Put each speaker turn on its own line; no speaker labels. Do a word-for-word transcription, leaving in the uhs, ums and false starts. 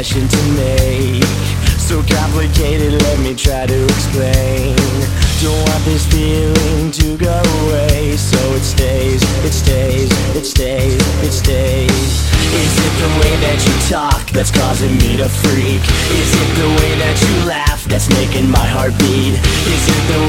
decision to make. So complicated, let me try to explain. Don't want this feeling to go away, so it stays, it stays, it stays, it stays. Is it the way that you talk that's causing me to freak? Is it the way that you laugh that's making my heart beat? Is it the